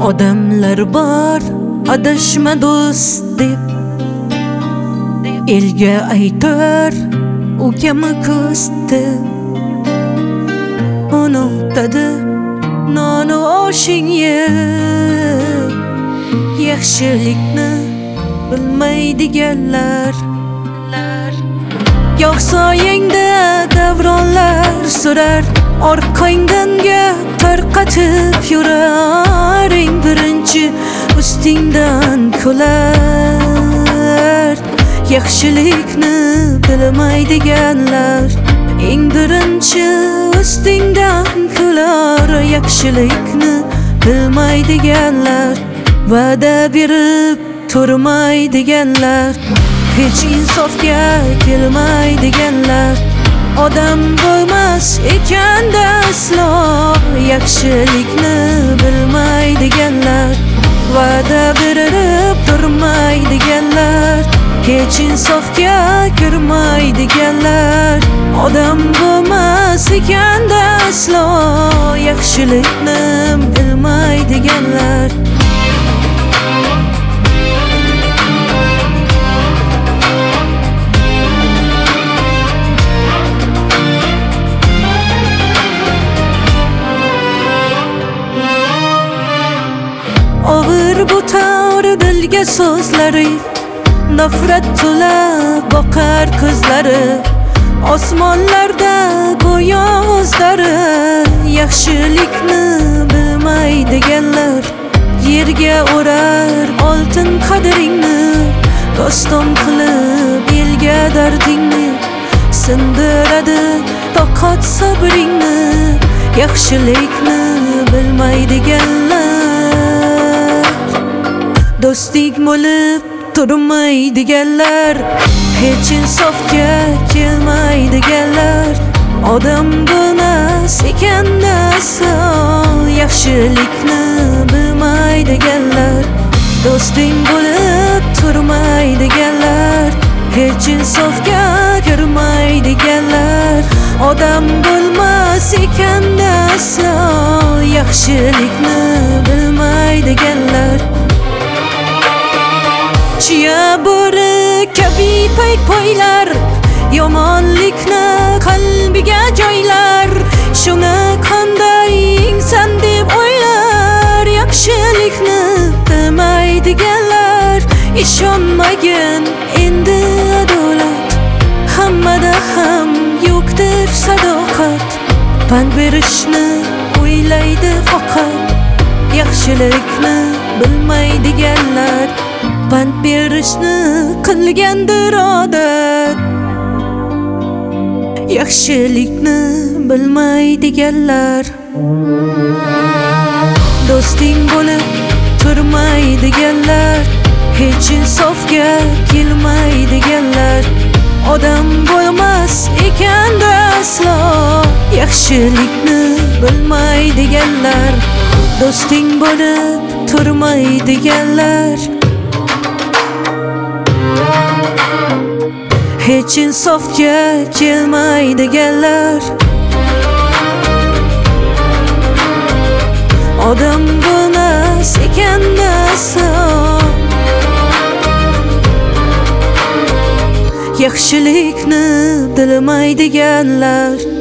Odamlar bor adashma do'st deb, elga aytar ukami ko'sti. Unutadi nonu oshing ye, yaxshilikni bilmaydiganlar. Yo'q soyingda davronlar surar, orqangdan gap tarqatib yurar. Eng birinchi ustingdan kular, yaxshilikni bilmaydiganlar. Eng birinchi ustingdan kular, yaxshilikni bilmaydiganlar. Va'da berib turmaydiganlar, hech insofga kelmaydiganlar. Odam bo'lmas ekanda aslo, yaxshilikni bilmaydiganlar. Va'da berib turmaydiganlar, hech insofga kirmaydiganlar. Odam bo'lmas ekanda aslo, yaxshilikni bilmaydiganlar. Og'ir bu tavr dilga so'zlari, nafrat to'la boqar ko'zlari. Osmonlarda go'yo o'zlari, yaxshilikni bilmaydiganlar. Yerga urar oltin qadringni, doston qilib elga dardingni. Sindiradi toqat sabringni, yaxshilikni bilmaydiganlar. Do'sting bo'lib turmaydiganlar, hech insofga kelmaydiganlar. Odam bo'lmas ekanda aslo, yaxshilikni bilmaydiganlar. Do'sting bo'lib turmaydiganlar, hech insofga kirmaydiganlar. Odam bo'lmas ekanda aslo, yaxshilikni bilmaydiganlar. Chiya bo'ri kabi paypoylar, yomonlikni qalbiga joylar. Shuni qanday inson deb o'ylar, yaxshilikni bilmaydiganlar. Ishonmagin endi adolat, hammada ham yo'qdir sadoqat. Pand berishni o'ylaydi faqat, yaxshilikni bilmaydiganlar. Pand berishni qilgandir odat, yaxshilikni bilmaydiganlar. Do'sting bo'lib turmaydiganlar, hech insofga kelmaydiganlar. Odam bo'lmas ekanda aslo, yaxshilikni bilmaydiganlar. Do'sting bo'lib turmaydiganlar, hech insofga kelmaydiganlar. Odam bo'lmas ekanda aslo, yaxshilikni bilmaydiganlar.